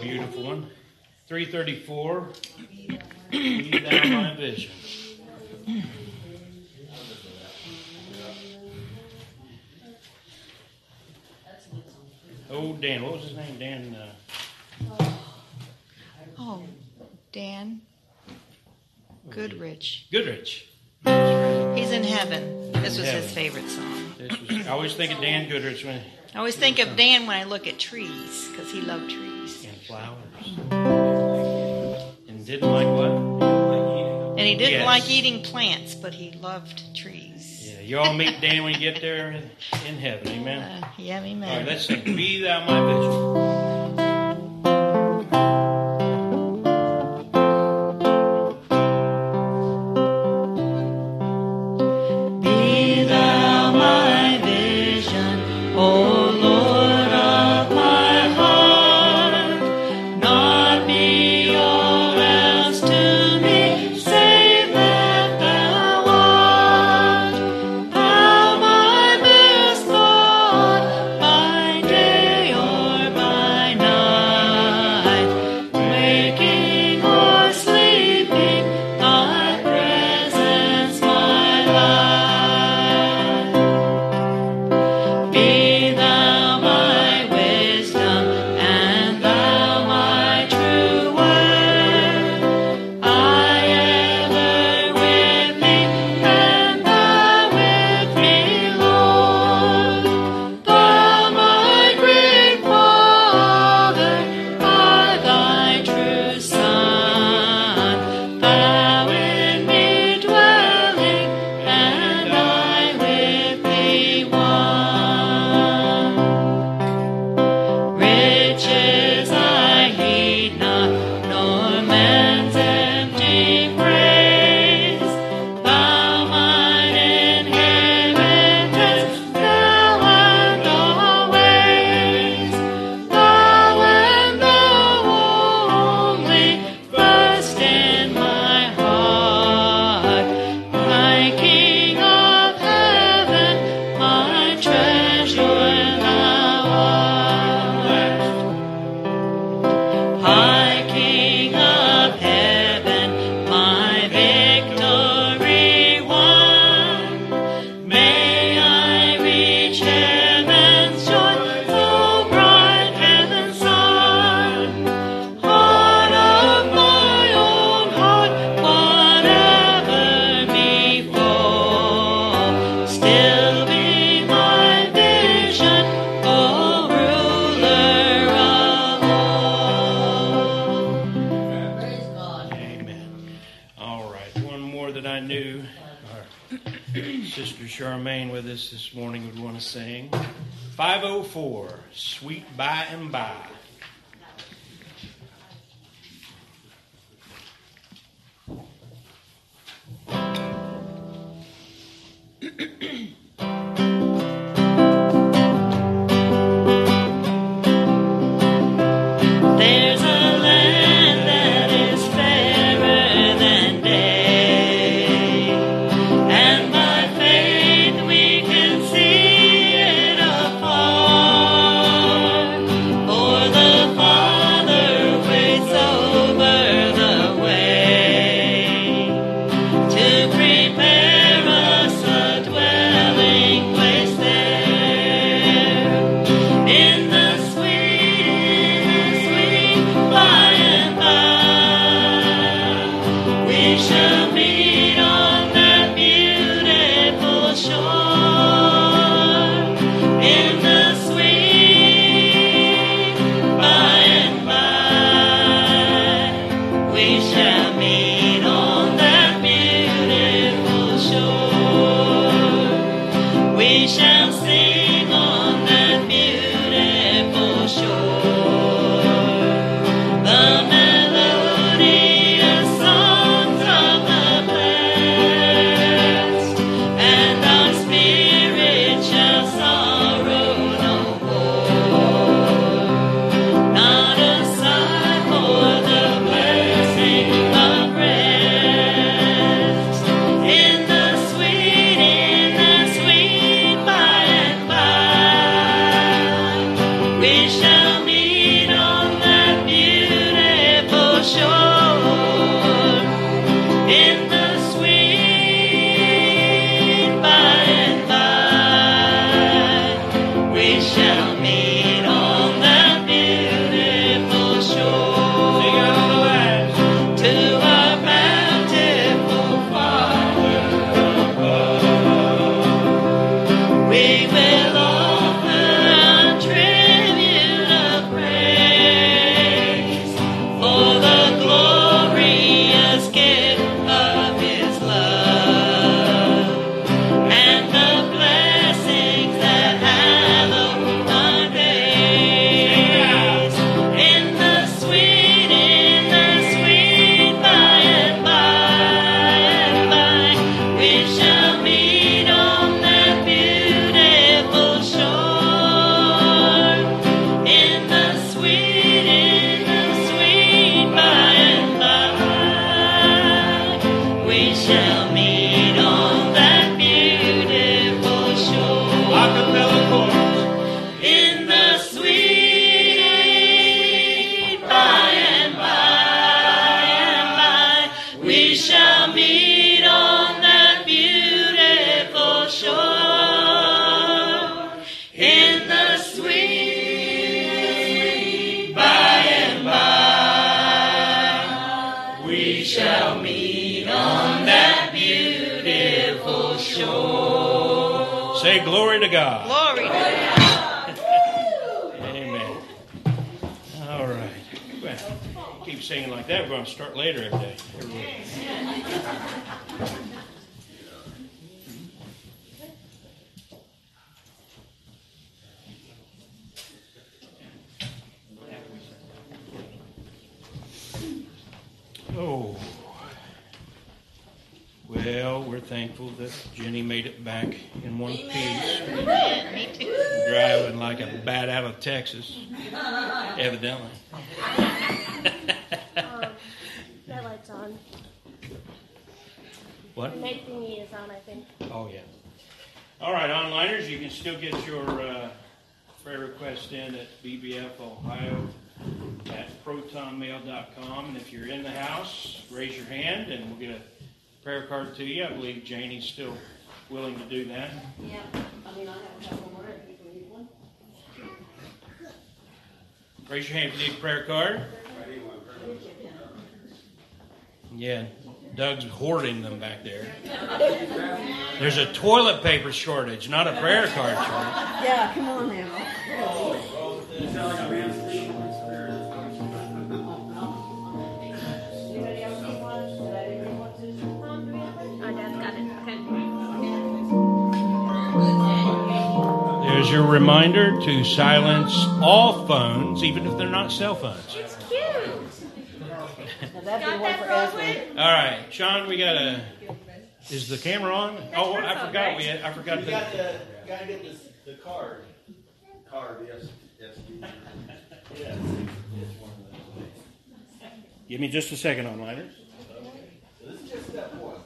beautiful one. 334, Be Thou My Vision. Oh, Dan, what was his name? Dan? Dan Goodrich. Goodrich. He's in heaven. This was his favorite song. I always think of Dan Goodrich when... I always think of Dan when I look at trees, because he loved trees. And flowers. And didn't like what? And he didn't like eating plants, but he loved trees. Yeah, you all meet Dan when you get there in heaven. Amen? Yeah, amen. All right, let's sing. Be Thou My Vision. This morning would want to sing 504, Sweet By and By. For Say glory to God. Glory to God. Amen. All right. Well, keep singing like that. We're going to start later every day. Oh. Well, we're thankful that Jenny made it back in one piece. Me too. Driving like a bat out of Texas, evidently. That light's on. What? The night thingy is on, I think. Oh, yeah. All right, onliners, you can still get your prayer request in at bbfohio@protonmail.com. And if you're in the house, raise your hand and we'll get a prayer card to you. I believe Janie's still willing to do that. Yeah, I mean, I have a couple more if you need one. Raise your hand if you need a prayer card. Yeah, Doug's hoarding them back there. There's a toilet paper shortage, not a prayer card shortage. Yeah, come on now. Anybody else need one? Did I really want to? Oh, Dad's got it. Okay. There's your reminder to silence all phones, even if they're not cell phones. It's cute. Now that'd be Got one that, for Broadway? Esme. All right, Sean, we got a. Is the camera on? Oh, I forgot. right? I forgot. You got to get the card. Card, yes. Yes. Give me just a second, onliners. This is just step one.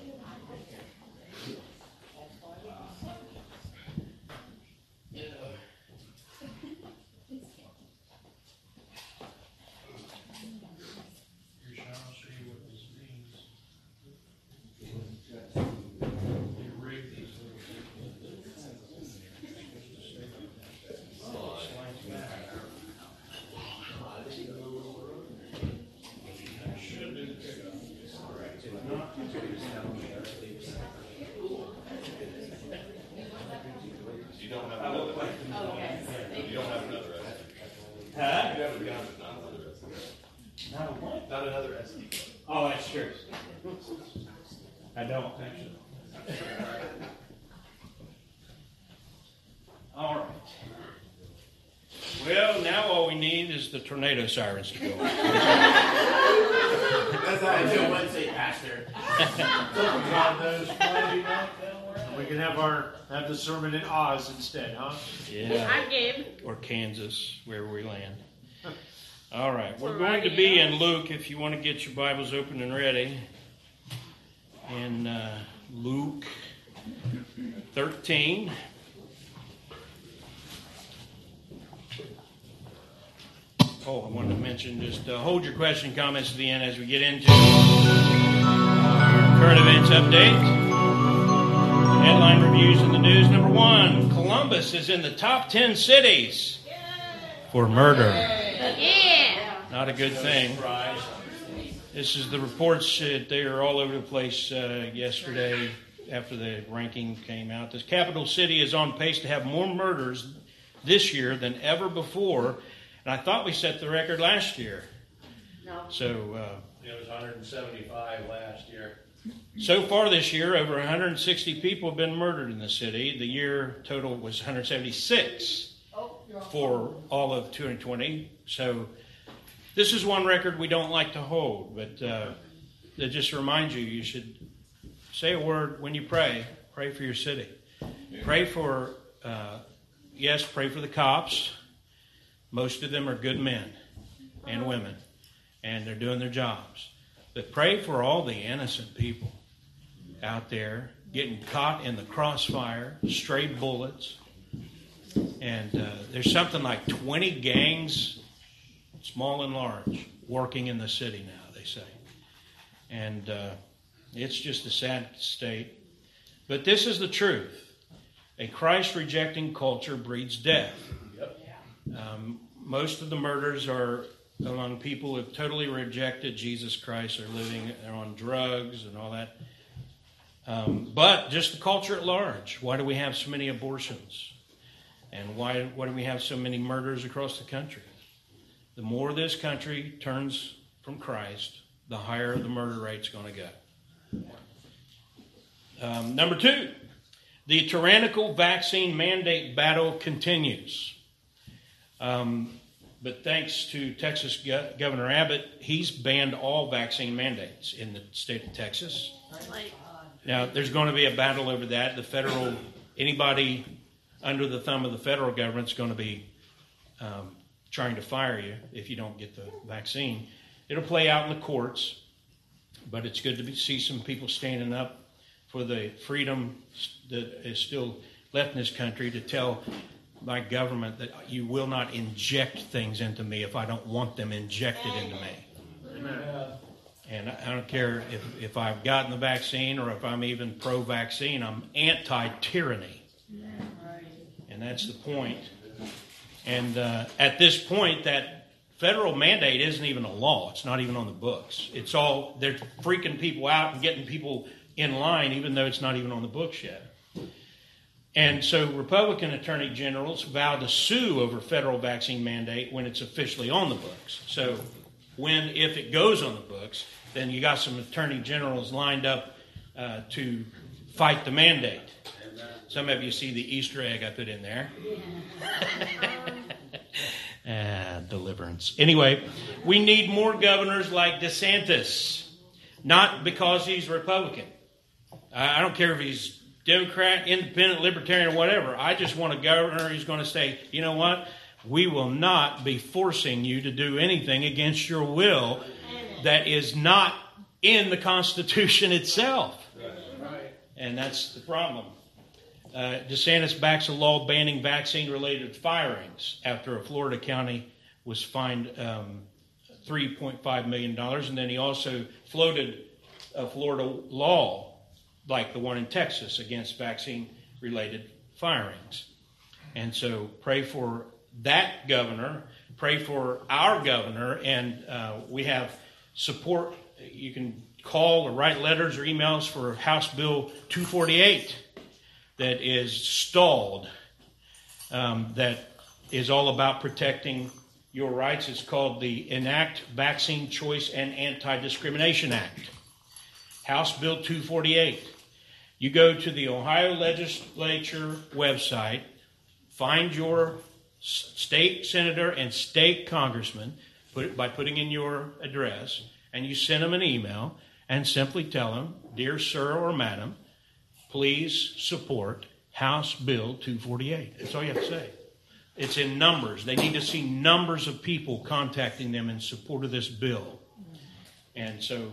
Not another SD card. Oh, that's true. I don't actually. All right. Well, now all we need is the tornado sirens to go off. That's how I feel Wednesday, Pastor. We can have the sermon in Oz instead, huh? Yeah. I'm Gabe. Or Kansas, wherever we land. All right. We're going to be in Luke if you want to get your Bibles open and ready. In Luke 13. I wanted to mention, just hold your question and comments to the end as we get into our current events update. Headline reviews in the news. Number 1, Columbus is in the top 10 cities for murder. Yeah. Not a good thing. This is the reports. They are all over the place yesterday after the ranking came out. The capital city is on pace to have more murders this year than ever before. And I thought we set the record last year. No. So It was 175 last year. so far this year, over 160 people have been murdered in the city. The year total was 176 for all of 2020. So this is one record we don't like to hold, but that just reminds you should say a word when you pray. Pray for your city. Pray for, pray for the cops. Most of them are good men and women, and they're doing their jobs. But pray for all the innocent people out there getting caught in the crossfire, stray bullets. And there's something like 20 gangs, small and large, working in the city now, they say. And it's just a sad state. But this is the truth. A Christ-rejecting culture breeds death. Most of the murders are among people who have totally rejected Jesus Christ, they're on drugs and all that. But just the culture at large. Why do we have so many abortions? And why do we have so many murders across the country? The more this country turns from Christ, the higher the murder rate's going to go. Number 2, the tyrannical vaccine mandate battle continues. But thanks to Texas Governor Abbott, he's banned all vaccine mandates in the state of Texas. Now, there's going to be a battle over that. Anybody under the thumb of the federal government is going to be trying to fire you if you don't get the vaccine. It'll play out in the courts, but it's good to see some people standing up for the freedom that is still left in this country to tell my government that you will not inject things into me if I don't want them injected into me. Amen. And I don't care if I've gotten the vaccine or if I'm even pro-vaccine, I'm anti-tyranny. And that's the point. And at this point, that federal mandate isn't even a law. It's not even on the books. They're freaking people out and getting people in line, even though it's not even on the books yet. And so Republican attorney generals vowed to sue over federal vaccine mandate when it's officially on the books. So if it goes on the books, then you got some attorney generals lined up to fight the mandate. Some of you see the Easter egg I put in there. Deliverance. Anyway, we need more governors like DeSantis. Not because he's Republican. I don't care if he's Democrat, Independent, Libertarian, or whatever. I just want a governor who's going to say, you know what? We will not be forcing you to do anything against your will that is not in the Constitution itself. And that's the problem. DeSantis backs a law banning vaccine-related firings after a Florida county was fined $3.5 million. And then he also floated a Florida law like the one in Texas against vaccine-related firings. And so pray for that governor, pray for our governor, and we have support. You can call or write letters or emails for House Bill 248 that is stalled, that is all about protecting your rights. It's called the Enact Vaccine Choice and Anti-Discrimination Act. House Bill 248. You go to the Ohio Legislature website, find your state senator and state congressman by putting in your address, and you send them an email and simply tell them, dear sir or madam, please support House Bill 248. That's all you have to say. It's in numbers. They need to see numbers of people contacting them in support of this bill. And so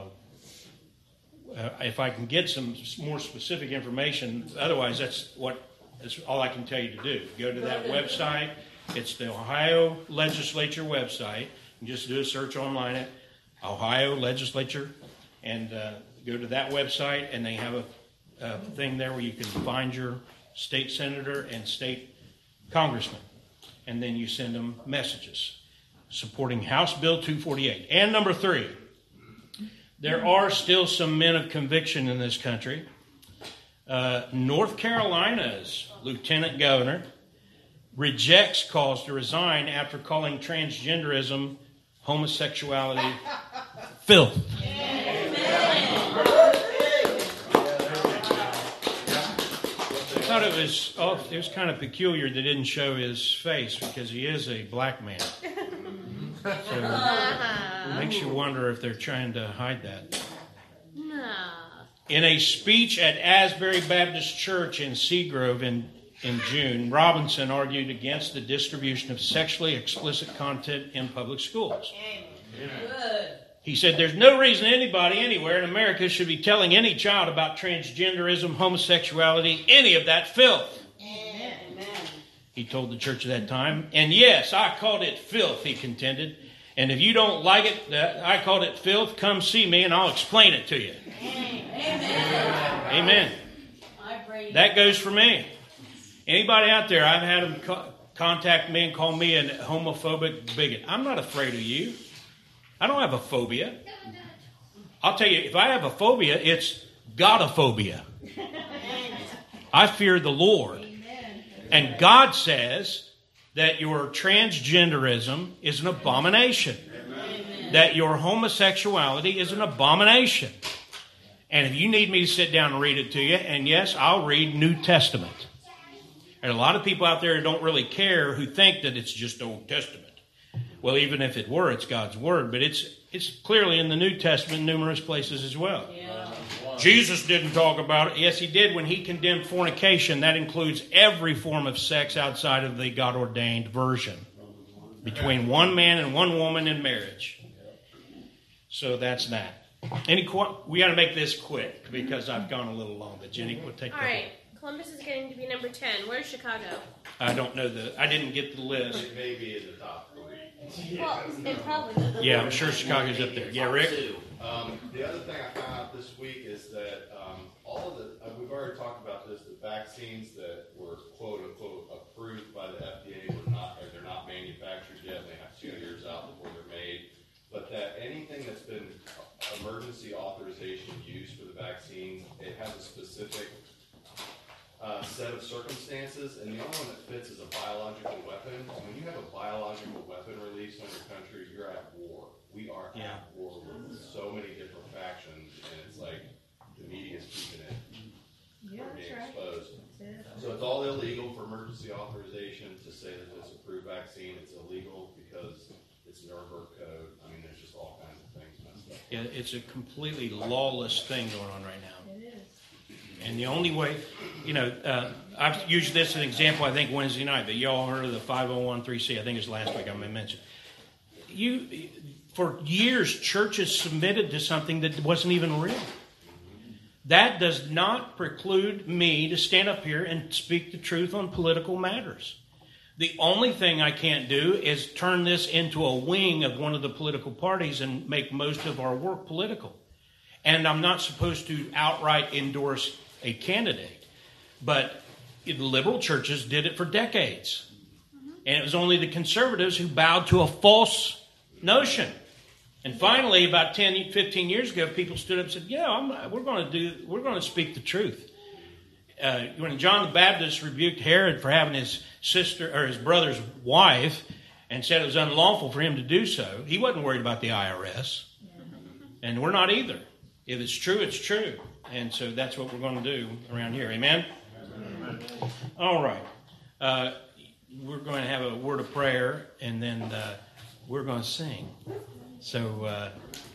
if I can get some more specific information, otherwise that's all I can tell you to do. Go to that website It's the Ohio Legislature website. You just do a search online at Ohio Legislature and go to that website, and they have a thing there where you can find your state senator and state congressman. And then you send them messages supporting House Bill 248. And number 3, there are still some men of conviction in this country. North Carolina's lieutenant governor rejects calls to resign after calling transgenderism, homosexuality, filth. I thought it was kind of peculiar they didn't show his face because he is a black man. So it makes you wonder if they're trying to hide that. No. In a speech at Asbury Baptist Church in Seagrove in June, Robinson argued against the distribution of sexually explicit content in public schools. He said there's no reason anybody anywhere in America should be telling any child about transgenderism, homosexuality, any of that filth. Amen. He told the church at that time. And yes, I called it filth, he contended. And if you don't like it, I called it filth, come see me and I'll explain it to you. Amen. That goes for me. Anybody out there, I've had them contact me and call me a homophobic bigot. I'm not afraid of you. I don't have a phobia. I'll tell you, if I have a phobia, it's godophobia. I fear the Lord. And God says that your transgenderism is an abomination. That your homosexuality is an abomination. And if you need me to sit down and read it to you, and yes, I'll read New Testament. And a lot of people out there who don't really care, who think that it's just Old Testament. Well, even if it were, it's God's Word. But it's clearly in the New Testament in numerous places as well. Yeah. Jesus didn't talk about it. Yes, he did when he condemned fornication. That includes every form of sex outside of the God-ordained version between one man and one woman in marriage. So that's that. We got to make this quick because I've gone a little long. But Jenny, we'll take All right. Columbus is getting to be number 10. Where's Chicago? I don't know I didn't get the list. It may be in the top 3. Well, it probably. Yeah, I'm sure Chicago's up there. Yeah, Rick? The other thing I found out this week is that all of the, we've already talked about this, the vaccines that were quote unquote approved by the FDA they're not manufactured yet. They have 2 years out before they're made. But that anything that's been emergency authorization used for the vaccine, it has a specific set of circumstances, and the only one that fits is a biological weapon. And when you have a biological weapon released on your country, you're at war. We are at war with so many different factions, and it's like the media's keeping it from being exposed. So it's all illegal for emergency authorization to say that it's approved vaccine. It's illegal because it's Nuremberg Code. I mean, there's just all kinds of things messed up. Yeah, it's a completely lawless thing going on right now. And the only way, I've used this as an example, I think, Wednesday night, that y'all heard of the 501(c)(3). I think it's last week I mentioned. For years, churches submitted to something that wasn't even real. That does not preclude me to stand up here and speak the truth on political matters. The only thing I can't do is turn this into a wing of one of the political parties and make most of our work political. And I'm not supposed to outright endorse a candidate. But the liberal churches did it for decades. And it was only the conservatives who bowed to a false notion. And finally, about 10, 15 years ago, people stood up and said, we're going to speak the truth. When John the Baptist rebuked Herod for having his sister or his brother's wife and said it was unlawful for him to do so, he wasn't worried about the IRS. And we're not either. If it's true, it's true. And so that's what we're going to do around here. Amen? Amen. All right. We're going to have a word of prayer, and then we're going to sing. So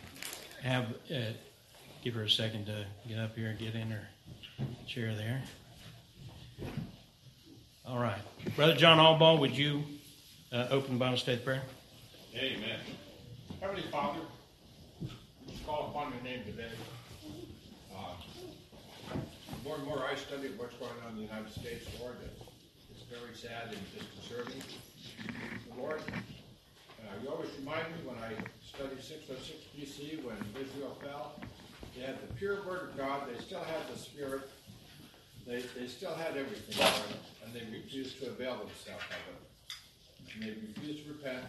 give her a second to get up here and get in her chair there. All right. Brother John Albaugh, would you open the Bible study prayer? Amen. Heavenly Father, we call upon your name today. More and more I study what's going on in the United States, Lord, it's very sad and disconcerting. Lord, you always remind me when I study 606 BC, when Israel fell, they had the pure word of God, they still had the Spirit, they still had everything, Lord, and they refused to avail themselves of it. And they refused to repent,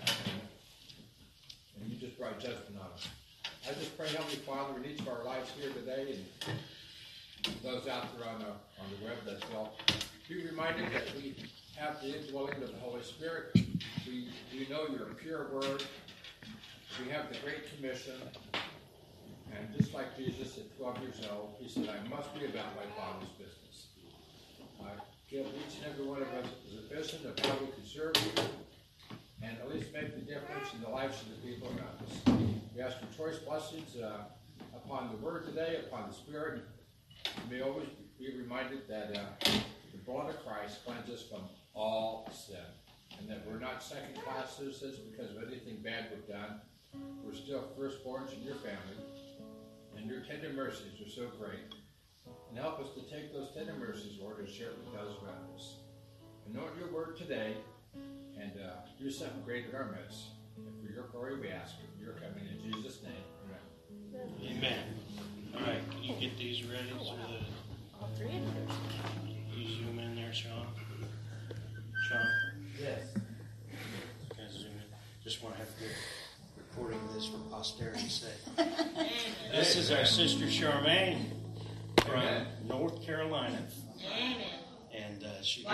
and you just brought judgment on them. I just pray, Heavenly Father, in each of our lives here today, and those out there on the web as well, be reminded that we have the indwelling of the Holy Spirit. We know your pure word. We have the Great Commission. And just like Jesus at 12 years old, he said, I must be about my Father's business. Give each and every one of us a vision of how we can serve you and at least make the difference in the lives of the people around us. We ask for choice blessings upon the word today, upon the Spirit. We may always be reminded that the blood of Christ cleanses us from all sin, and that we're not second-class citizens because of anything bad we've done. We're still firstborns in your family, and your tender mercies are so great. And help us to take those tender mercies, Lord, and share it with those around us. Anoint your word today, and do something great in our midst. And for your glory we ask it. You're coming in Jesus' name. Amen. Amen. All right, can you get these ready so that All three of them. you zoom in there, Sean? Sean? Yes. Can I zoom in? Just want to have good recording of this for posterity's sake. This is our sister Charmaine from North Carolina. Amen. And she's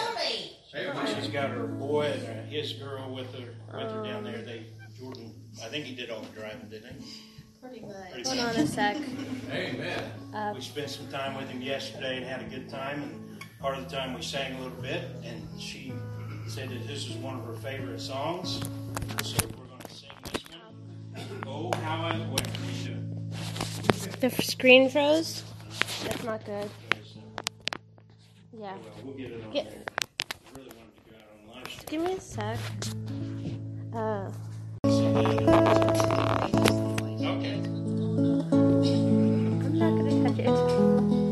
Howdy. got her boy and his girl with her down there. Jordan, I think he did all the driving, didn't he? Pretty much. Hold on a sec. Amen. We spent some time with him yesterday and had a good time. And part of the time we sang a little bit. And she said that this is one of her favorite songs. So we're going to sing this one. Oh, how I... What are you doing? The screen froze. That's not good. Yeah. Well, we'll get it on Get- there. I really wanted to go out on live stream. Give me a sec. Okay. I'm not gonna touch it.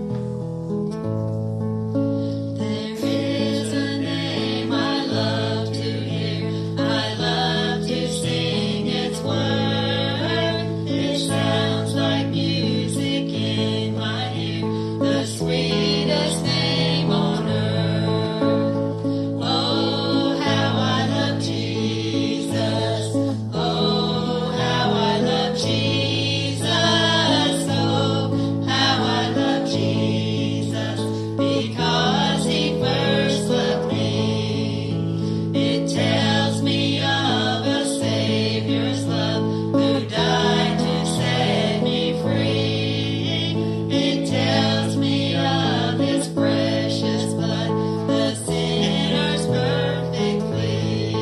There is a name I love to hear. I love to sing its word. It sounds like music in my ear. The sweetest name on earth. Oh, how I love Jesus. Oh, how I love Jesus. Oh, how I love Jesus. Because he first loved me. It tells me of a Savior's love who died to set me free. It tells me of his precious blood, the sinner's perfect plea.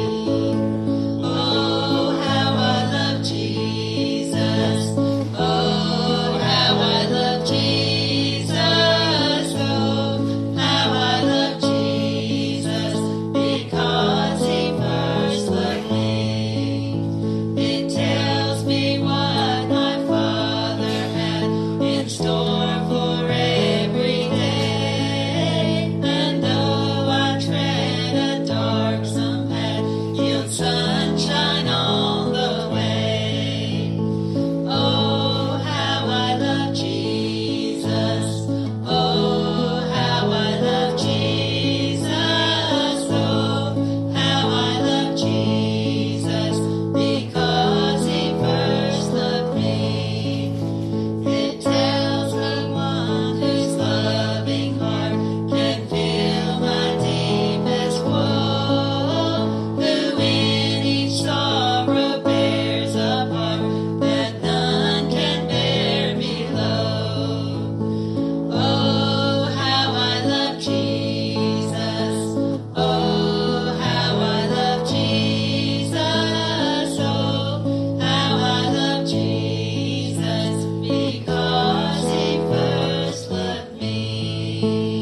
Oh, how I love Jesus. Oh, how I love Jesus. Oh, how I love Jesus. Because he first loved me. It tells me what my Father had in store for every day. And though I tread a darksome path, yield sunshine on the way. Oh, how I love Jesus. Oh, how I love Jesus. Oh, how I love Jesus. Because he first loved me. It tells me one whose loving heart can feel my deepest woe, who in each sorrow bears a part that none can bear below. Oh, how I love Jesus. Oh, how I love Jesus. Oh, how I love Jesus. Because he first loved me.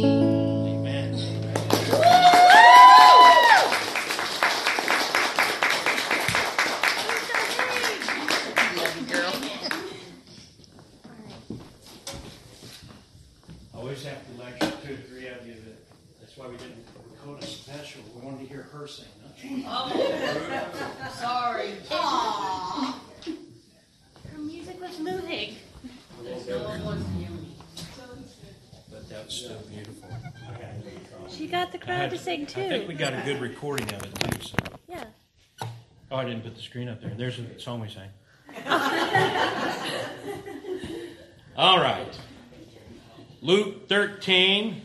Amen. I always have to lecture 2 or 3 of you. That's why we didn't record a special. We wanted to hear her sing, not Sorry. Her music was moving. But that was still beautiful. She got the crowd to sing too. I think we got a good recording of it too. So. Yeah. Oh, I didn't put the screen up there. There's a song we sang. All right. Luke 13.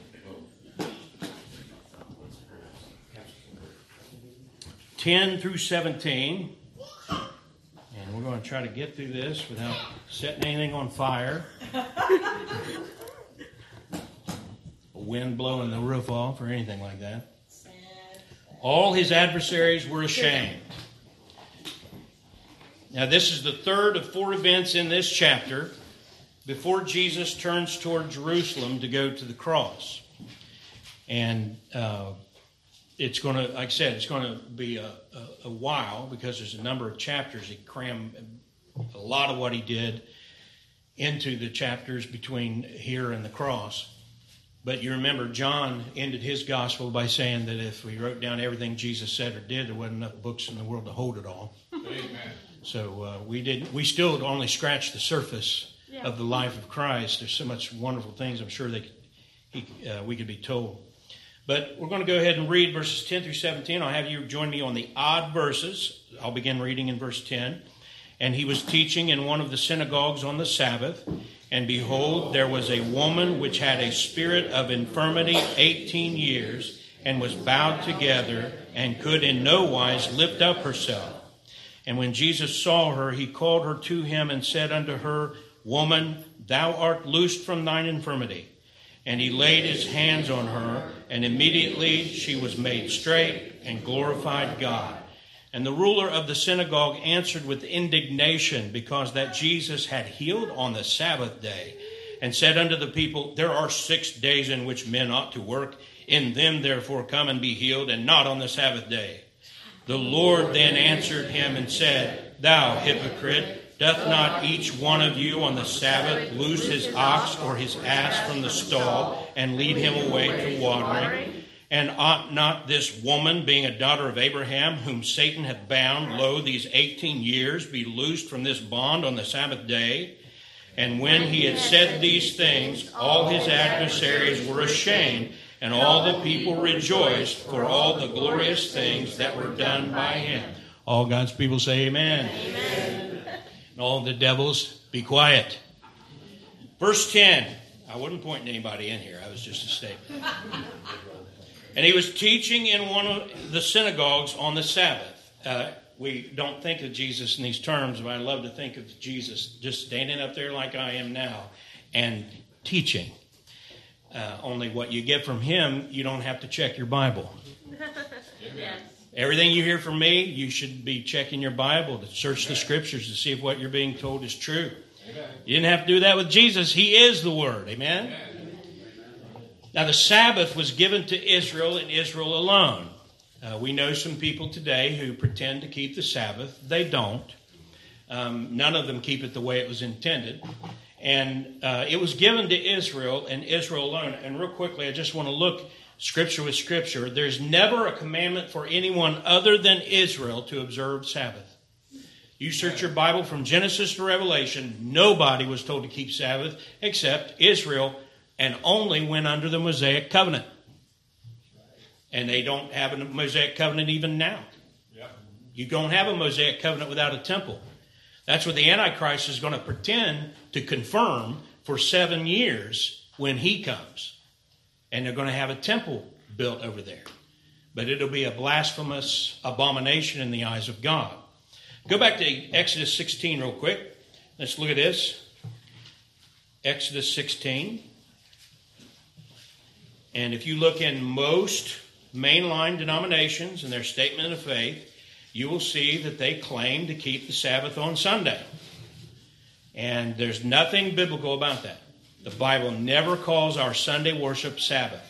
10 through 17. And we're going to try to get through this without setting anything on fire. A wind blowing the roof off or anything like that. All his adversaries were ashamed. Now, this is the third of four events in this chapter before Jesus turns toward Jerusalem to go to the cross. And it's going to, like I said, it's going to be a while because there's a number of chapters. He crammed a lot of what he did into the chapters between here and the cross. But you remember, John ended his gospel by saying that if we wrote down everything Jesus said or did, there wasn't enough books in the world to hold it all. Amen. So we still only scratched the surface of the life of Christ. There's so much wonderful things I'm sure we could be told. But we're going to go ahead and read verses 10 through 17. I'll have you join me on the odd verses. I'll begin reading in verse 10. And he was teaching in one of the synagogues on the Sabbath. And behold, there was a woman which had a spirit of infirmity 18 years, and was bowed together, and could in no wise lift up herself. And when Jesus saw her, he called her to him, and said unto her, Woman, thou art loosed from thine infirmity. And he laid his hands on her, and immediately she was made straight, and glorified God. And the ruler of the synagogue answered with indignation, because that Jesus had healed on the Sabbath day, and said unto the people, There are 6 days in which men ought to work. In them therefore come and be healed, and not on the Sabbath day. The Lord then answered him and said, Thou hypocrite, doth not each one of you on the Sabbath loose his ox or his ass from the stall, and lead him away to watering? And ought not this woman, being a daughter of Abraham, whom Satan hath bound, lo, these 18 years, be loosed from this bond on the Sabbath day? And when he had said these things, all his adversaries were ashamed, and all the people rejoiced for all the glorious things that were done by him. All God's people say amen. Amen. And all the devils be quiet. Verse 10. I wasn't pointing anybody in here. I was just a statement. And he was teaching in one of the synagogues on the Sabbath. We don't think of Jesus in these terms, but I love to think of Jesus just standing up there like I am now and teaching. Only what you get from him, you don't have to check your Bible. Yes. Everything you hear from me, you should be checking your Bible to search the Scriptures to see if what you're being told is true. Amen. You didn't have to do that with Jesus. He is the Word. Amen? Amen. Now, the Sabbath was given to Israel and Israel alone. We know some people today who pretend to keep the Sabbath. They don't. None of them keep it the way it was intended. And it was given to Israel and Israel alone. And real quickly, I just want to look Scripture with Scripture. There's never a commandment for anyone other than Israel to observe Sabbath. You search your Bible from Genesis to Revelation, nobody was told to keep Sabbath except Israel, and only went under the Mosaic covenant. And they don't have a Mosaic covenant even now. You don't have a Mosaic covenant without a temple. That's what the Antichrist is going to pretend to confirm for 7 years when he comes. And they're going to have a temple built over there. But it'll be a blasphemous abomination in the eyes of God. Go back to Exodus 16 real quick. Let's look at this. Exodus 16. And if you look in most mainline denominations and their statement of faith, you will see that they claim to keep the Sabbath on Sunday. And there's nothing biblical about that. The Bible never calls our Sunday worship Sabbath.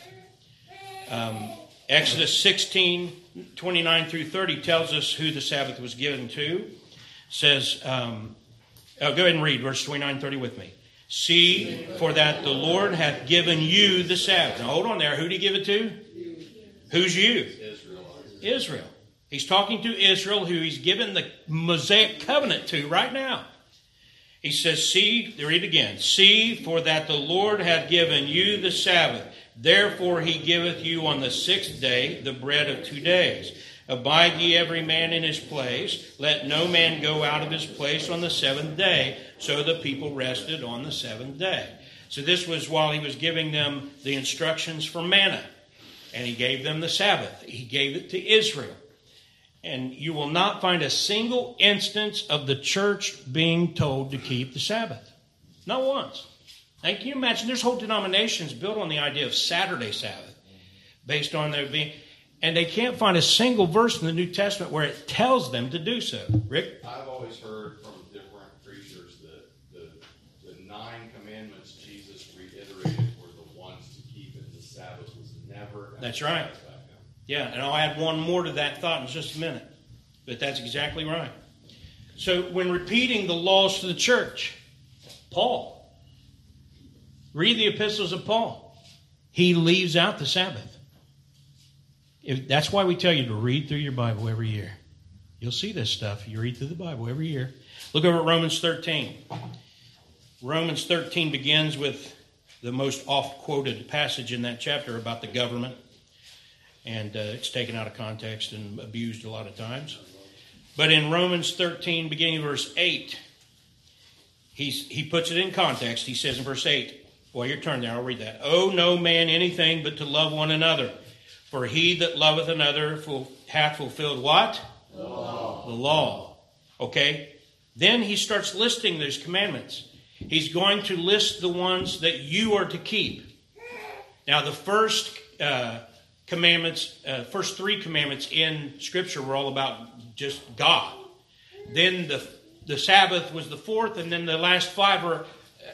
Exodus 16, 29 through 30 tells us who the Sabbath was given to. It says, go ahead and read verse 29 and 30 with me. See, for that the Lord hath given you the Sabbath. Now hold on there. Who did he give it to? Who's you? Israel. He's talking to Israel, who he's given the Mosaic covenant to right now. He says, see, read again, see, for that the Lord hath given you the Sabbath. Therefore he giveth you on the 6th day the bread of 2 days. Abide ye every man in his place. Let no man go out of his place on the 7th day. So the people rested on the 7th day. So this was while he was giving them the instructions for manna. And he gave them the Sabbath. He gave it to Israel. And you will not find a single instance of the church being told to keep the Sabbath. Not once. Now, can you imagine? There's whole denominations built on the idea of Saturday Sabbath, based on there being, and they can't find a single verse in the New Testament where it tells them to do so. Rick? I've always heard from different preachers that the 9 commandments Jesus reiterated were the ones to keep, and the Sabbath was never. That's right. Yeah, and I'll add one more to that thought in just a minute. But that's exactly right. So when repeating the laws to the church, Paul, read the epistles of Paul. He leaves out the Sabbath. That's why we tell you to read through your Bible every year. You'll see this stuff. You read through the Bible every year. Look over at Romans 13. Romans 13 begins with the most oft-quoted passage in that chapter about the government. And it's taken out of context and abused a lot of times. But in Romans 13, beginning of verse 8, he puts it in context. He says in verse 8, well, your turn there, I'll read that. Owe no man anything but to love one another. For he that loveth another hath fulfilled what? The law. The law. Okay? Then he starts listing those commandments. He's going to list the ones that you are to keep. Now, the first commandments, first 3 commandments in Scripture were all about just God. Then the Sabbath was the 4th, and then the last 5 are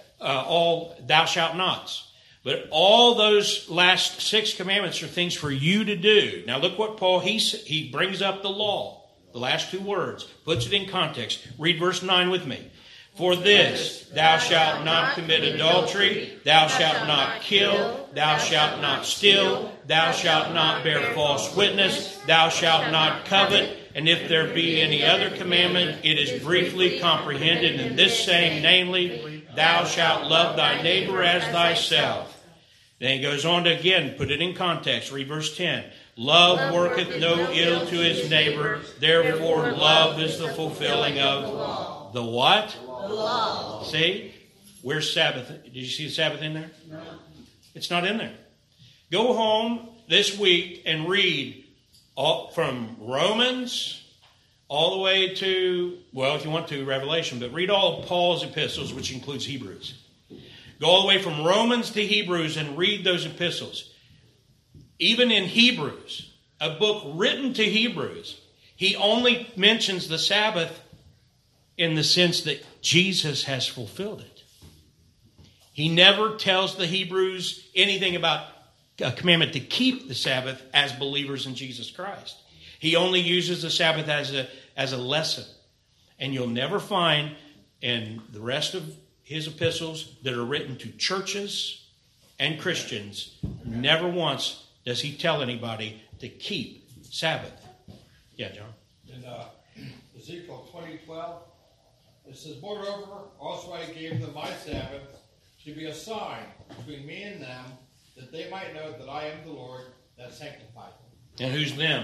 all thou shalt nots. But all those last 6 commandments are things for you to do. Now look what Paul, he brings up the law, the last 2 words, puts it in context. Read verse 9 with me. For this, thou shalt not commit adultery, thou shalt not kill, thou shalt not steal, thou shalt not bear false witness, thou shalt not covet, and if there be any other commandment, it is briefly comprehended in this same, namely, thou shalt love thy neighbor as thyself. Then he goes on to again put it in context. Read verse 10. Love worketh no ill to his neighbor, therefore love is the fulfilling of the what? The law. See? Where's Sabbath? Did you see the Sabbath in there? No. It's not in there. Go home this week and read from Romans all the way to, well, if you want to, Revelation, but read all of Paul's epistles, which includes Hebrews. Go all the way from Romans to Hebrews and read those epistles. Even in Hebrews, a book written to Hebrews, he only mentions the Sabbath in the sense that Jesus has fulfilled it. He never tells the Hebrews anything about a commandment to keep the Sabbath as believers in Jesus Christ. He only uses the Sabbath as a lesson. And you'll never find in the rest of his epistles that are written to churches and Christians, never once does he tell anybody to keep Sabbath. Yeah, John? In Ezekiel 20:12, it says, moreover, also I gave them my Sabbath to be a sign between me and them, that they might know that I am the Lord that sanctified them. And who's them?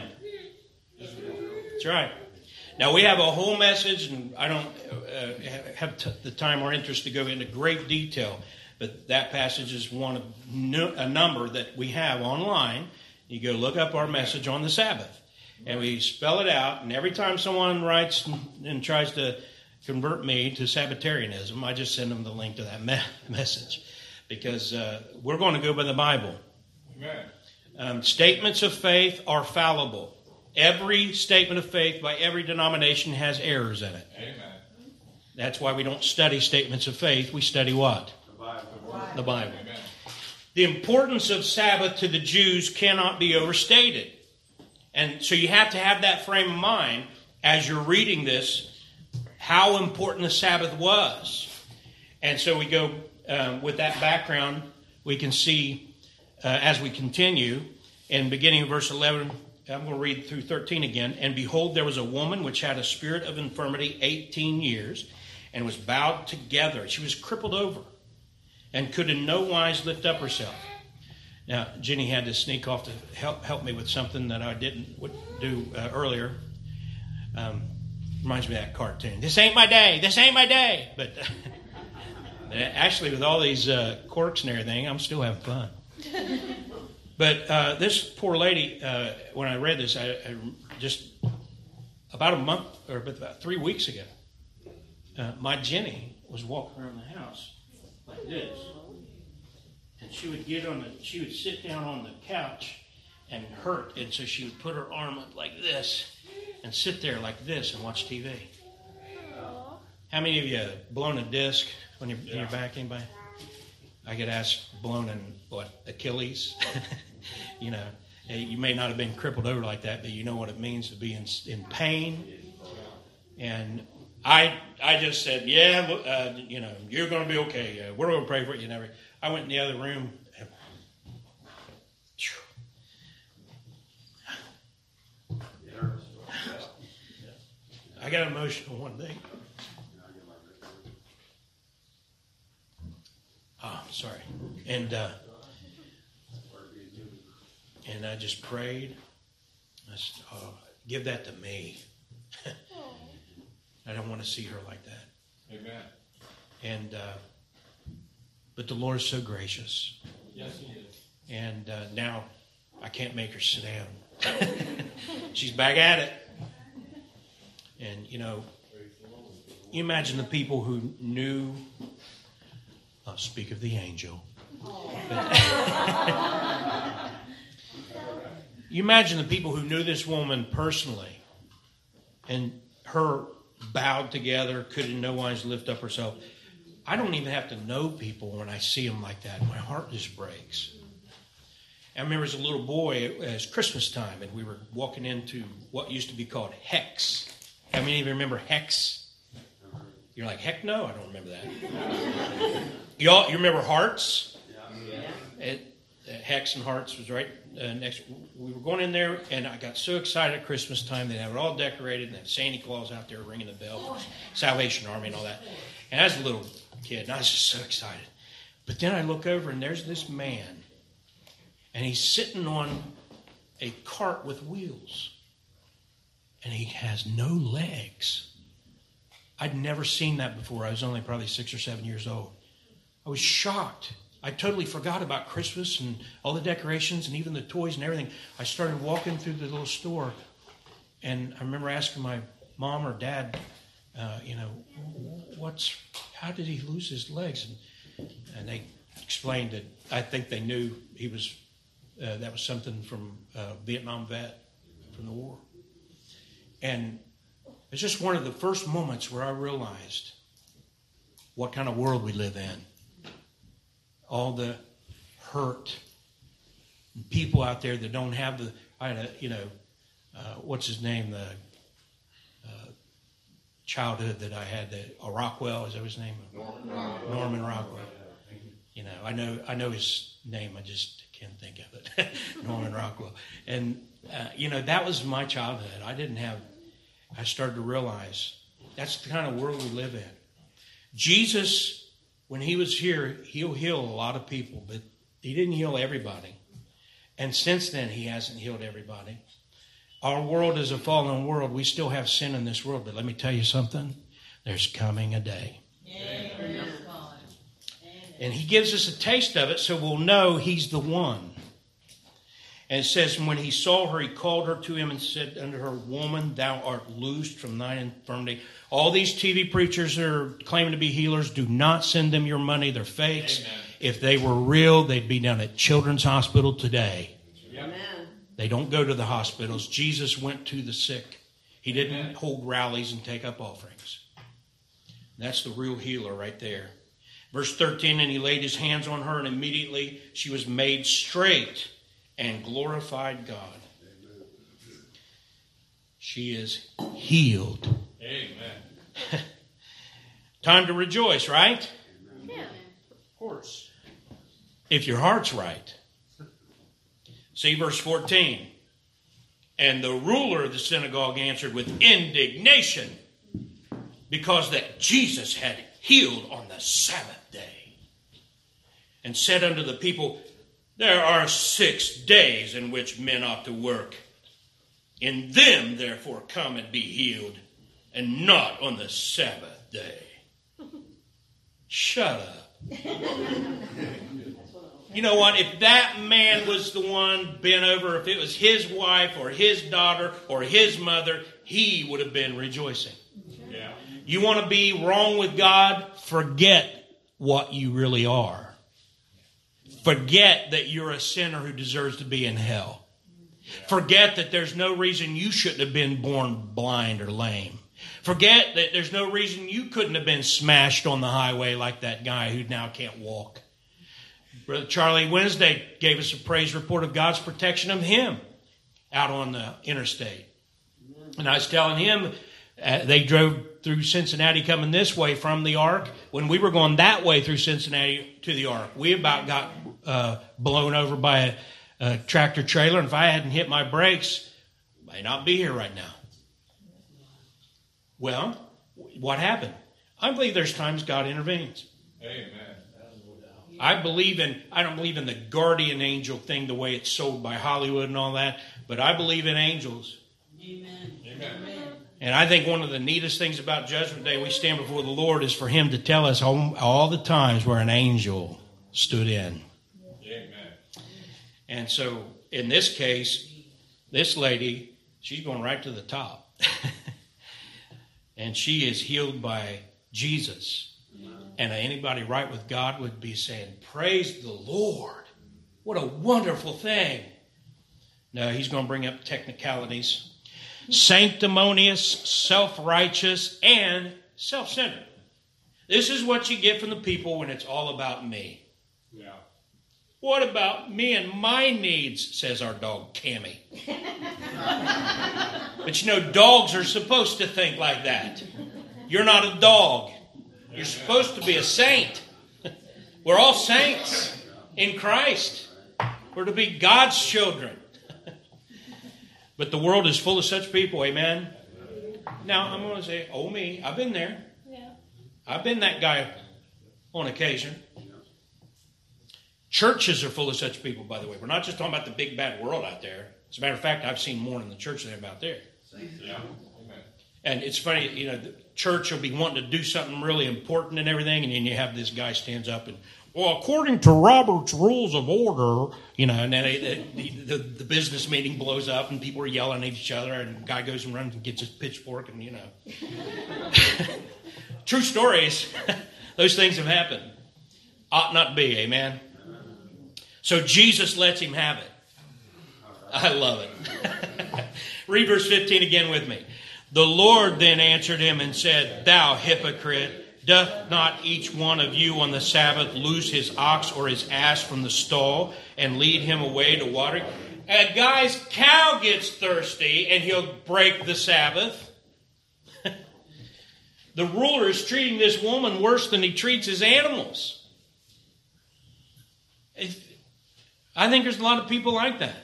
That's right. Now, we have a whole message, and I don't have the time or interest to go into great detail, but that passage is one of a number that we have online. You go look up our message on the Sabbath, and we spell it out, and every time someone writes and tries to convert me to Sabbatarianism, I just send them the link to that message, because we're going to go by the Bible. Amen. Statements of faith are fallible. Every statement of faith by every denomination has errors in it. Amen. That's why we don't study statements of faith. We study what? The Bible. Amen. The importance of Sabbath to the Jews cannot be overstated. And so you have to have that frame of mind as you're reading this, how important the Sabbath was. And so we go with that background, we can see as we continue in beginning of verse 11 I'm going to read through 13 again. And behold, there was a woman which had a spirit of infirmity 18 years, and was bowed together. She was crippled over, and could in no wise lift up herself. Now, Jenny had to sneak off to help me with something that I didn't do earlier. Reminds me of that cartoon. This ain't my day. This ain't my day. But actually, with all these quirks and everything, I'm still having fun. But this poor lady, when I read this, I just about a month or about 3 weeks ago, my Jenny was walking around the house like this, and she would sit down on the couch and hurt, and so she would put her arm up like this and sit there like this and watch TV. How many of you have blown a disc when you're in your back? Anybody? I get asked, blown in what, Achilles? You know, you may not have been crippled over like that, but you know what it means to be in pain. And I just said, yeah, you know, you're going to be okay. We're going to pray for you. I went in the other room. I got emotional one day. Oh, sorry. And I just prayed. I said, oh, give that to me. I don't want to see her like that. Amen. And but the Lord is so gracious. Yes, He is. And now I can't make her sit down. She's back at it. And, you know, you imagine the people who knew, I'll speak of the angel. You imagine the people who knew this woman personally, and her bowed together, could in no wise lift up herself. I don't even have to know people when I see them like that. My heart just breaks. I remember as a little boy, it was Christmas time, and we were walking into what used to be called Hex. How many of you remember Hex? You're like, heck no, I don't remember that. You remember Hearts? Hex and Hearts was right next. We were going in there, and I got so excited at Christmas time. They had it all decorated, and they had Santa Claus out there ringing the bell for Salvation Army and all that. And I was a little kid, and I was just so excited. But then I look over, and there's this man, and he's sitting on a cart with wheels. And he has no legs. I'd never seen that before. I was only probably 6 or 7 years old. I was shocked. I totally forgot about Christmas and all the decorations and even the toys and everything. I started walking through the little store, and I remember asking my mom or dad, how did he lose his legs? And they explained that I think they knew he was, that was something from Vietnam vet from the war. And it's just one of the first moments where I realized what kind of world we live in. All the hurt. People out there that don't have the, what's his name? The childhood that I had, Rockwell, is that his name? Norman Rockwell. You know, I know his name, I just can't think of it. Norman Rockwell. And, that was my childhood. I started to realize that's the kind of world we live in. Jesus, when he was here, he'll heal a lot of people, but he didn't heal everybody. And since then, he hasn't healed everybody. Our world is a fallen world. We still have sin in this world, but let me tell you something. There's coming a day. Amen. And he gives us a taste of it so we'll know he's the one. And it says, when he saw her, he called her to him and said unto her, Woman, thou art loosed from thine infirmity. All these TV preachers that are claiming to be healers, do not send them your money. They're fakes. Amen. If they were real, they'd be down at Children's Hospital today. Amen. They don't go to the hospitals. Jesus went to the sick. He didn't hold rallies and take up offerings. That's the real healer right there. Verse 13, and he laid his hands on her, and immediately she was made straight and glorified God. She is healed. Amen. Time to rejoice, right? Yeah. Of course. If your heart's right. See verse 14. And the ruler of the synagogue answered with indignation, because that Jesus had healed on the Sabbath day, and said unto the people, there are 6 days in which men ought to work. In them, therefore, come and be healed, and not on the Sabbath day. Shut up. You know what? If that man was the one bent over, if it was his wife or his daughter or his mother, he would have been rejoicing. Yeah. You want to be wrong with God? Forget what you really are. Forget that you're a sinner who deserves to be in hell. Forget that there's no reason you shouldn't have been born blind or lame. Forget that there's no reason you couldn't have been smashed on the highway like that guy who now can't walk. Brother Charlie Wednesday gave us a praise report of God's protection of him out on the interstate. And I was telling him, they drove through Cincinnati coming this way from the Ark. When we were going that way through Cincinnati to the Ark, we about got blown over by a tractor trailer. And if I hadn't hit my brakes, I may not be here right now. Well, what happened? I believe there's times God intervenes. Amen. I don't believe in the guardian angel thing the way it's sold by Hollywood and all that, but I believe in angels. Amen. Amen. And I think one of the neatest things about Judgment Day, we stand before the Lord, is for Him to tell us all the times where an angel stood in. Amen. And so, in this case, this lady, she's going right to the top. And she is healed by Jesus. And anybody right with God would be saying, praise the Lord. What a wonderful thing. No, he's going to bring up technicalities. Sanctimonious, self-righteous, and self-centered. This is what you get from the people when it's all about me. Yeah. What about me and my needs, says our dog, Cammy. But you know, dogs are supposed to think like that. You're not a dog. You're supposed to be a saint. We're all saints in Christ. We're to be God's children. But the world is full of such people, amen? Now, I'm going to say, oh me, I've been there. Yeah. I've been that guy on occasion. Churches are full of such people, by the way. We're not just talking about the big bad world out there. As a matter of fact, I've seen more in the church than about there. Yeah. Amen. And it's funny, you know, the church will be wanting to do something really important and everything, and then you have this guy stands up and, well, according to Robert's Rules of Order, you know, and then the business meeting blows up and people are yelling at each other, and the guy goes and runs and gets his pitchfork, and, you know. True stories. Those things have happened. Ought not to be, amen? So Jesus lets him have it. I love it. Read verse 15 again with me. The Lord then answered him and said, Thou hypocrite, doth not each one of you on the Sabbath loose his ox or his ass from the stall and lead him away to watering? A guy's cow gets thirsty and he'll break the Sabbath. The ruler is treating this woman worse than he treats his animals. I think there's a lot of people like that.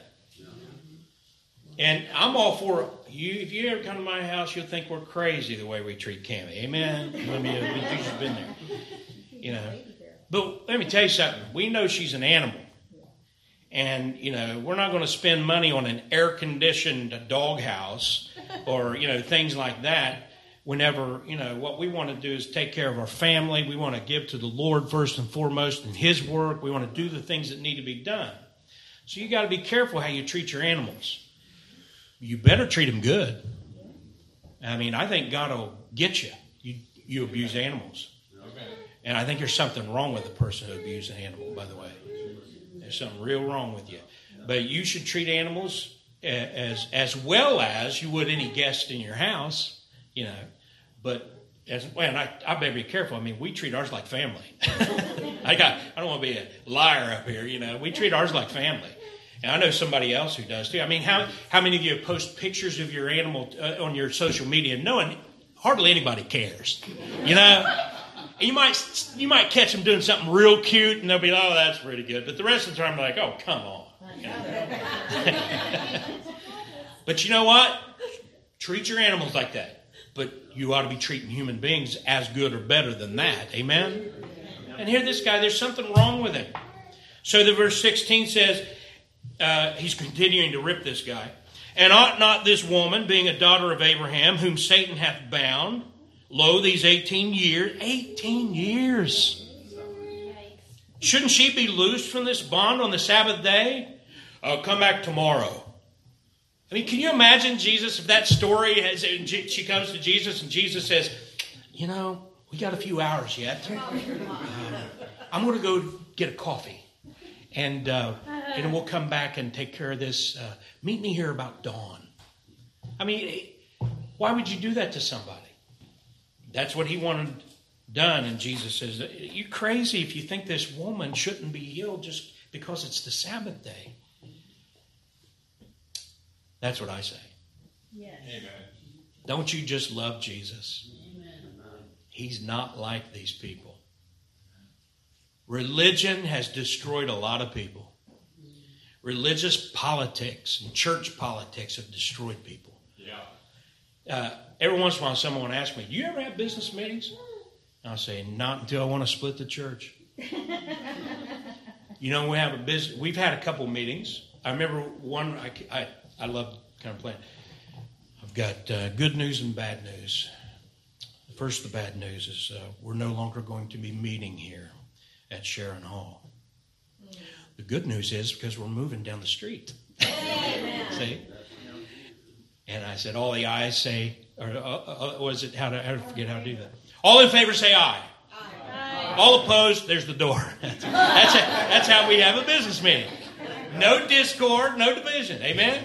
And I'm all for you. If you ever come to my house, you'll think we're crazy the way we treat Cammy. Amen? I mean, she's been there. You know. But let me tell you something. We know she's an animal. And, you know, we're not going to spend money on an air-conditioned doghouse or, you know, things like that. Whenever, you know, what we want to do is take care of our family. We want to give to the Lord first and foremost in His work. We want to do the things that need to be done. So you got to be careful how you treat your animals. You better treat them good. I mean, I think God will get you. You abuse animals. And I think there's something wrong with the person who abuses an animal, by the way. There's something real wrong with you. But you should treat animals as well as you would any guest in your house. You know, but and I better be careful. I mean, we treat ours like family. I don't want to be a liar up here. You know, we treat ours like family, and I know somebody else who does too. I mean, how many of you post pictures of your animal on your social media, knowing hardly anybody cares? You know, you might catch them doing something real cute, and they'll be, oh, that's pretty good. But the rest of the time, like, oh, come on. You know? But you know what? Treat your animals like that. But you ought to be treating human beings as good or better than that. Amen? And here this guy, there's something wrong with him. So the verse 16 says, he's continuing to rip this guy. And ought not this woman, being a daughter of Abraham, whom Satan hath bound, lo, these 18 years. 18 years. Shouldn't she be loosed from this bond on the Sabbath day? Come back tomorrow. I mean, can you imagine Jesus, if that story, she comes to Jesus and Jesus says, you know, we got a few hours yet. I'm going to go get a coffee. And we'll come back and take care of this. Meet me here about dawn. I mean, why would you do that to somebody? That's what he wanted done. And Jesus says, you're crazy if you think this woman shouldn't be healed just because it's the Sabbath day. That's what I say. Yes. Amen. Don't you just love Jesus? Amen. He's not like these people. Religion has destroyed a lot of people. Religious politics and church politics have destroyed people. Yeah. Every once in a while someone will ask me, do you ever have business meetings? And I'll say, not until I want to split the church. You know, we've had a couple meetings. I remember one, I love kind of playing. I've got good news and bad news. First, the bad news is we're no longer going to be meeting here at Sharon Hall. The good news is because we're moving down the street. See? And I said, all the ayes say, or was it, how to forget how to do that? All in favor say aye. Aye. All opposed, there's the door. That's how we have a business meeting. No discord, no division. Amen?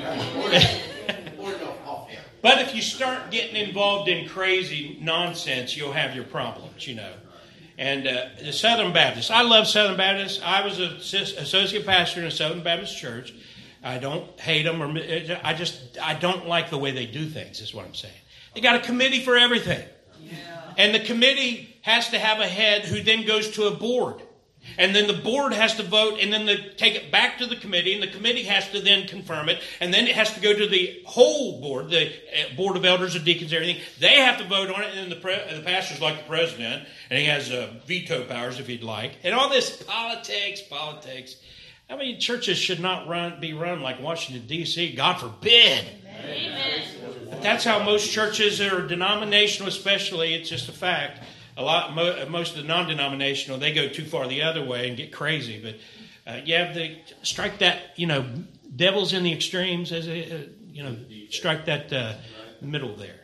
But if you start getting involved in crazy nonsense, you'll have your problems, you know. And the Southern Baptists, I love Southern Baptists. I was an associate pastor in a Southern Baptist church. I don't hate them. I don't like the way they do things, is what I'm saying. They got a committee for everything. Yeah. And the committee has to have a head who then goes to a board. And then the board has to vote, and then they take it back to the committee, and the committee has to then confirm it, and then it has to go to the whole board, the board of elders and deacons, everything. They have to vote on it, and then the pastor's like the president, and he has veto powers if he'd like. And all this politics. I mean, churches should not be run like Washington, D.C. God forbid. Amen. But that's how most churches are denominational, especially. It's just a fact. Most of the non-denominational, they go too far the other way and get crazy. But you have to strike that, devil's in the extremes, strike that middle there,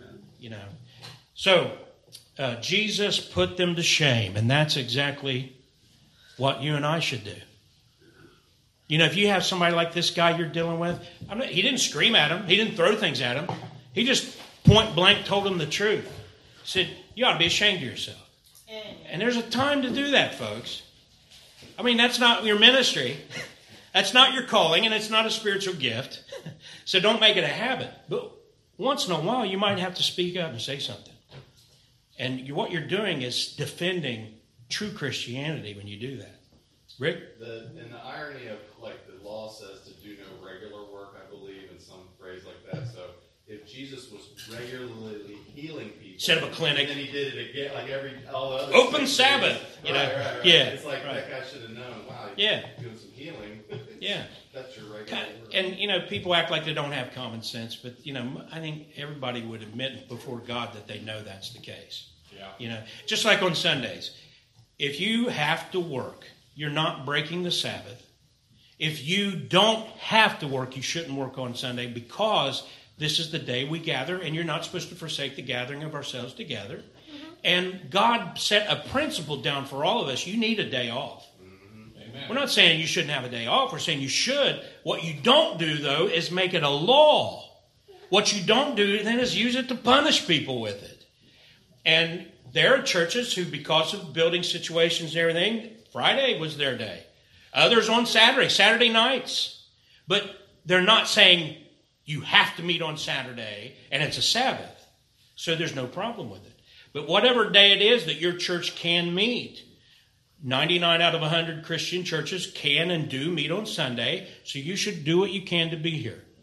So Jesus put them to shame, and that's exactly what you and I should do. If you have somebody like this guy you're dealing with, he didn't scream at him. He didn't throw things at him. He just point blank told him the truth. He said, you ought to be ashamed of yourself. And there's a time to do that, folks. I mean, that's not your ministry. That's not your calling, and it's not a spiritual gift. So don't make it a habit. But once in a while, you might have to speak up and say something. And what you're doing is defending true Christianity when you do that. Rick? And the irony of, the law says to do no regular work, I believe, in some phrase like that. So if Jesus was regularly healing people, set up a clinic, and then he did it again, all the other open Sabbath, Right. Yeah, it's like that guy should have known. Wow, doing some healing. Yeah, that's your regular work. And people act like they don't have common sense, but I think everybody would admit before God that they know that's the case. Yeah, just like on Sundays, if you have to work, you're not breaking the Sabbath. If you don't have to work, you shouldn't work on Sunday because this is the day we gather, and you're not supposed to forsake the gathering of ourselves together. Mm-hmm. And God set a principle down for all of us. You need a day off. Mm-hmm. We're not saying you shouldn't have a day off. We're saying you should. What you don't do, though, is make it a law. What you don't do then is use it to punish people with it. And there are churches who, because of building situations and everything, Friday was their day. Others on Saturday nights. But they're not saying you have to meet on Saturday and it's a Sabbath. So there's no problem with it. But whatever day it is that your church can meet, 99 out of 100 Christian churches can and do meet on Sunday. So you should do what you can to be here.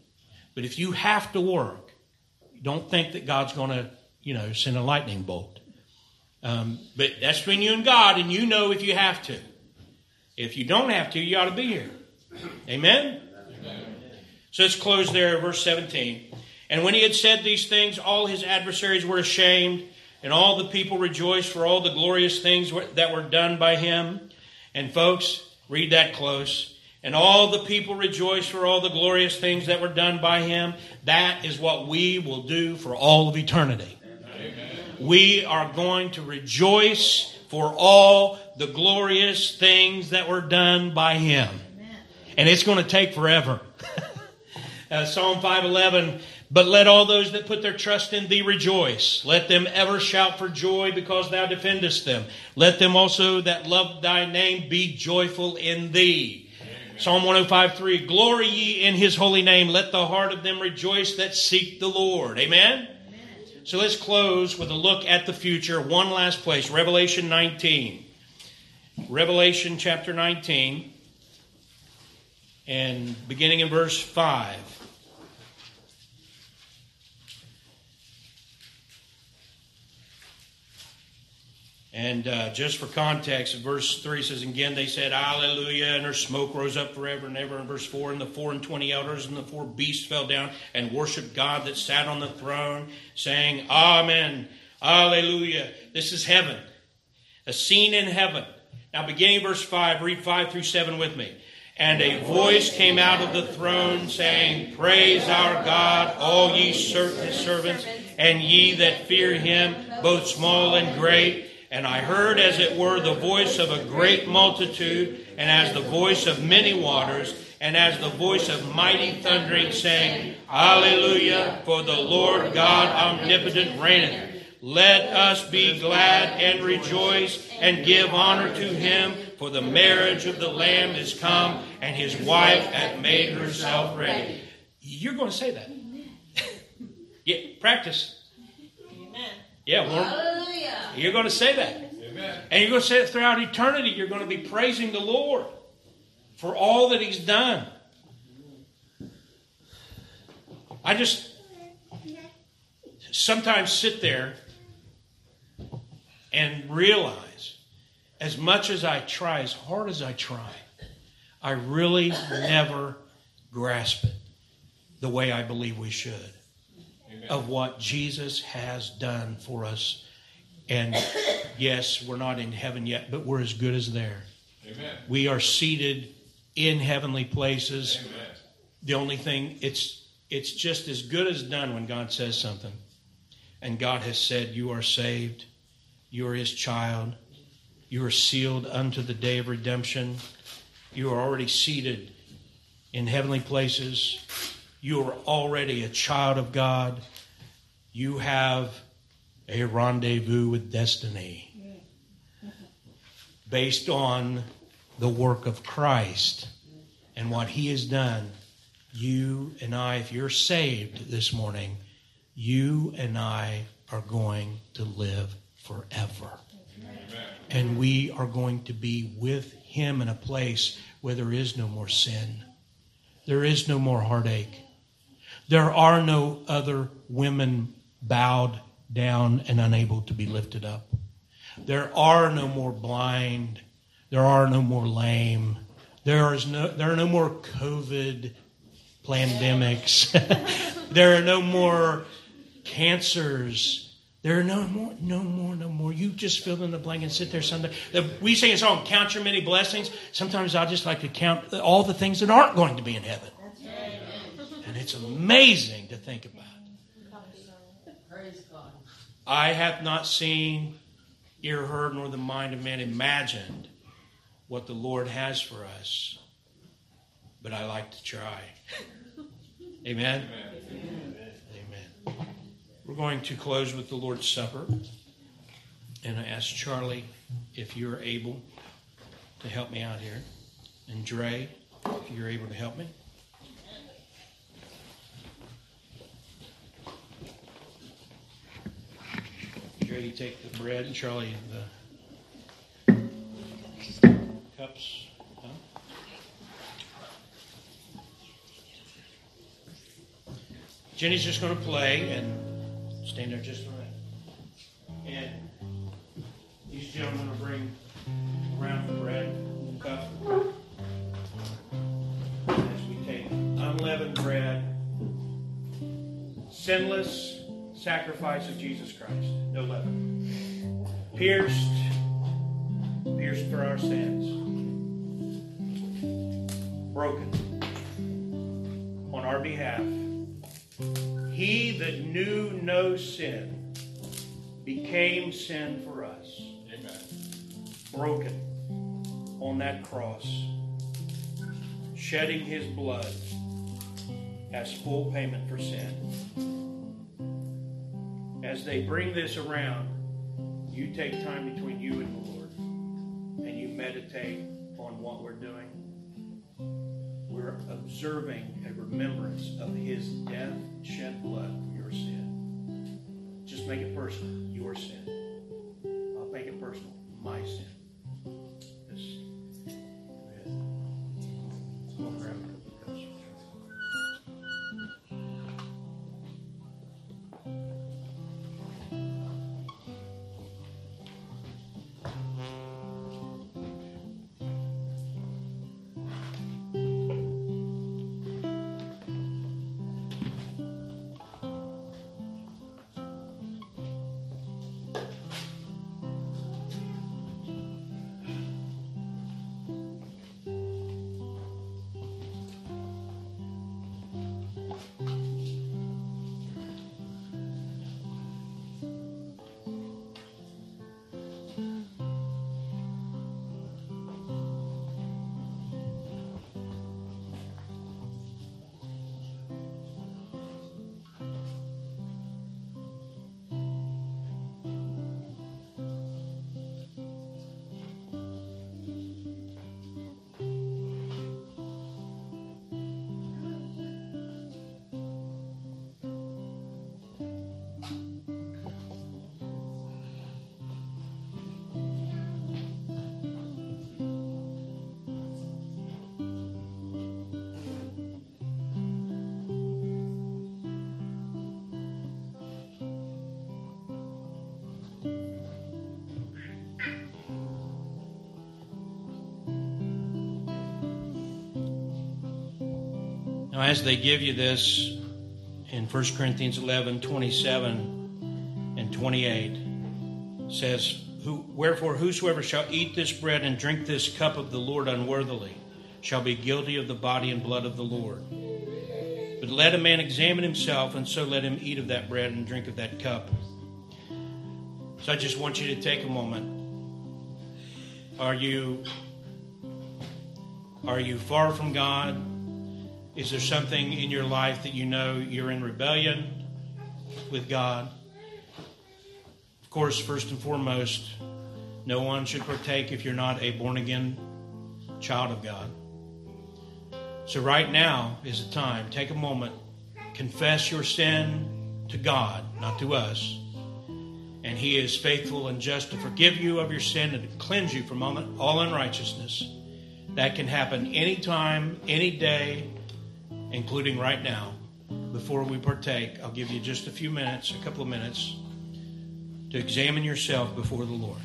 But if you have to work, don't think that God's going to, send a lightning bolt. But that's between you and God, and you know if you have to. If you don't have to, you ought to be here. Amen? So let's close there, verse 17. And when he had said these things, all his adversaries were ashamed, and all the people rejoiced for all the glorious things that were done by him. And folks, read that close. And all the people rejoiced for all the glorious things that were done by him. That is what we will do for all of eternity. Amen. We are going to rejoice for all the glorious things that were done by him. Amen. And it's going to take forever. Psalm 5:11, but let all those that put their trust in thee rejoice. Let them ever shout for joy because thou defendest them. Let them also that love thy name be joyful in thee. Amen. Psalm 105:3, glory ye in his holy name. Let the heart of them rejoice that seek the Lord. Amen? Amen. So let's close with a look at the future. One last place, Revelation 19. Revelation chapter 19, and beginning in verse 5. And just for context, verse 3 says, again they said, Hallelujah, and her smoke rose up forever and ever. In verse 4, and the 24 elders and the 4 beasts fell down and worshiped God that sat on the throne, saying, Amen, Hallelujah. This is heaven, a scene in heaven. Now beginning verse 5, read 5 through 7 with me. And a voice came out of the throne, saying, Praise our God, all ye his servants, and ye that fear him, both small and great. And I heard, as it were, the voice of a great multitude, and as the voice of many waters, and as the voice of mighty thundering, saying, Hallelujah, for the Lord God omnipotent reigneth. Let us be glad and rejoice, and give honor to him, for the marriage of the Lamb is come, and his wife hath made herself ready. You're going to say that. Yeah, practice. Yeah, Lord. You're going to say that. Amen. And you're going to say it throughout eternity. You're going to be praising the Lord for all that he's done. I just sometimes sit there and realize, as much as I try, as hard as I try, I really never grasp it the way I believe we should. Amen. Of what Jesus has done for us. And yes, we're not in heaven yet, but we're as good as there. Amen. We are seated in heavenly places. Amen. The only thing, it's just as good as done when God says something. And God has said, you are saved. You are his child. You are sealed unto the day of redemption. You are already seated in heavenly places. You are already a child of God. You have a rendezvous with destiny based on the work of Christ and what he has done. You and I, if you're saved this morning, you and I are going to live forever. Amen. And we are going to be with him in a place where there is no more sin. There is no more heartache. There are no other women bowed down and unable to be lifted up. There are no more blind. There are no more lame. There are no more COVID pandemics. There are no more cancers. There are no more. You just fill in the blank and sit there Sunday. We sing a song, Count Your Many Blessings. Sometimes I just like to count all the things that aren't going to be in heaven. And it's amazing to think about. I have not seen, ear heard, nor the mind of man imagined what the Lord has for us. But I like to try. Amen? Amen. Amen. We're going to close with the Lord's Supper. And I ask Charlie if you're able to help me out here. And Dre, if you're able to help me. Dre, you take the bread, and Charlie the cups. Huh? Jenny's just going to play and stand there just a minute. And these gentlemen will bring around the bread and the cup as we take unleavened bread, sinless sacrifice of Jesus Christ, no leaven, pierced for our sins, broken on our behalf. He that knew no sin became sin for us. Amen. Broken on that cross, shedding his blood as full payment for sin. As they bring this around, you take time between you and the Lord, and you meditate on what we're doing. We're observing a remembrance of his death, shed blood for your sin. Just make it personal, your sin. I'll make it personal, my sin. Just go ahead. Come on, grab it. Now, as they give you this in 1 Corinthians 11:27 and 28, says, Wherefore whosoever shall eat this bread and drink this cup of the Lord unworthily shall be guilty of the body and blood of the Lord. But let a man examine himself, and so let him eat of that bread and drink of that cup. So I just want you to take a moment. Are you far from God? Is there something in your life that you know you're in rebellion with God? Of course, first and foremost, no one should partake if you're not a born-again child of God. So right now is the time. Take a moment. Confess your sin to God, not to us. And he is faithful and just to forgive you of your sin and to cleanse you from all unrighteousness. That can happen anytime, any day, including right now. Before we partake, I'll give you just a couple of minutes, to examine yourself before the Lord.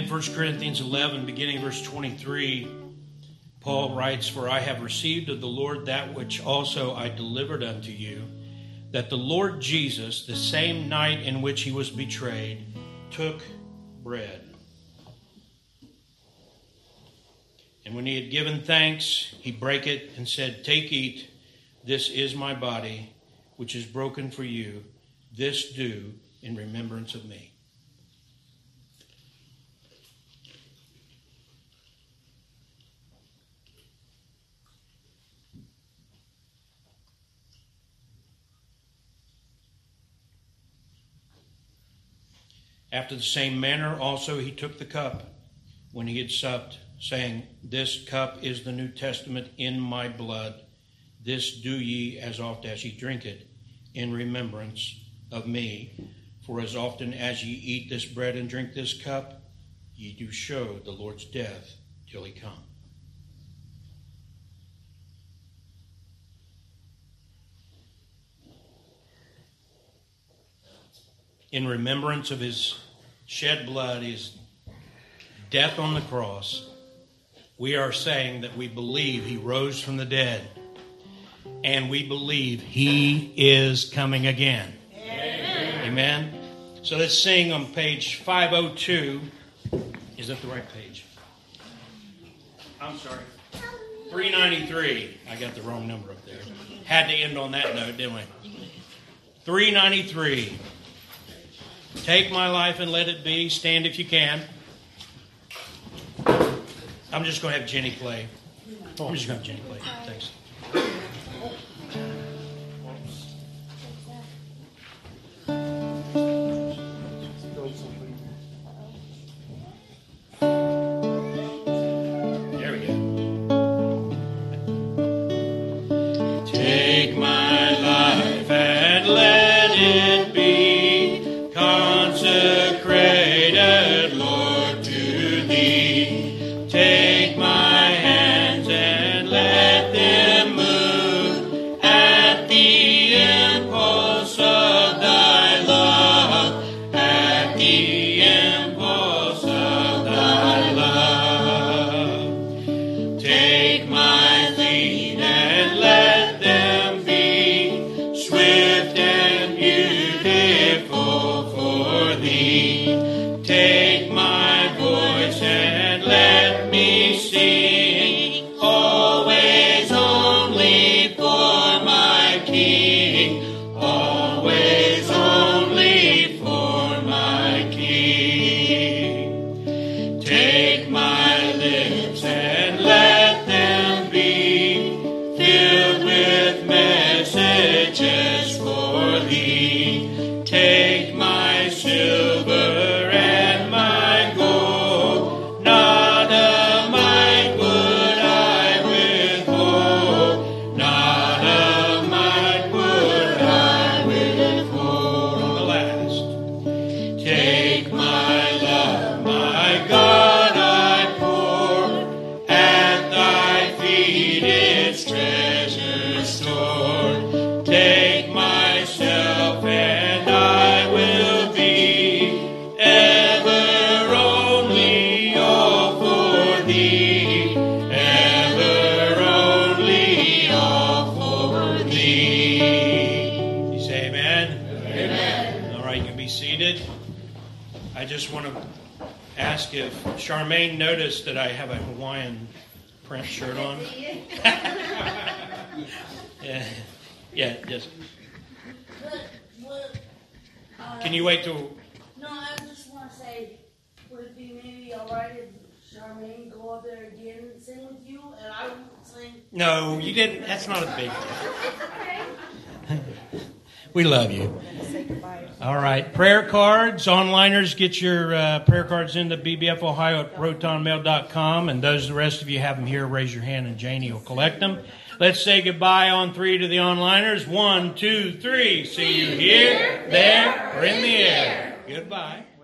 in 1 Corinthians 11, beginning verse 23, Paul writes, "For I have received of the Lord that which also I delivered unto you, that the Lord Jesus, the same night in which he was betrayed, took bread. And when he had given thanks, he brake it and said, Take, eat, this is my body, which is broken for you. This do in remembrance of me." After the same manner also he took the cup when he had supped, saying, This cup is the New Testament in my blood. This do ye as oft as ye drink it in remembrance of me. For as often as ye eat this bread and drink this cup, ye do show the Lord's death till he come. In remembrance of his shed blood, his death on the cross, we are saying that we believe he rose from the dead, and we believe he is coming again. Amen. Amen. So let's sing on page 502. Is that the right page? I'm sorry. 393. I got the wrong number up there. Had to end on that note, didn't we? 393. Take my life and let it be. Stand if you can. I'm just going to have Jenny play. I'm just going to have Jenny play. Thanks. There we go. Take my life and let it be consecrated, Lord, to thee. Take my hands and let them move at the impulse of thy love, at the impulse of thy love. Take my feet and let them be swift and beautiful for thee. Take my voice and let me sing, always only for my King, always only for my King. Take my lips and let them be filled with messages for thee. Take my silver and my gold, not a mite would I withhold, not a mite would I withhold. On the last. Take my love, my God, I pour at thy feet its treasure stored. Take myself and I will be ever only all for thee, ever only all for thee. You say amen? Amen. All right, you can be seated. I just want to ask if Charmaine noticed that I have a Hawaiian print shirt on. Yeah, just. Can you wait till? No, I just want to say, would it be maybe alright if Charmaine go up there again and sing with you, and I won't sing? No, you didn't. That's not a big deal. We love you. All right. Prayer cards. Onliners, get your prayer cards into bbfohio@protonmail.com. And those, the rest of you have them here, raise your hand and Janie will collect them. Let's say goodbye on three to the onliners. 1, 2, 3. See you here, there, or in the air. Goodbye.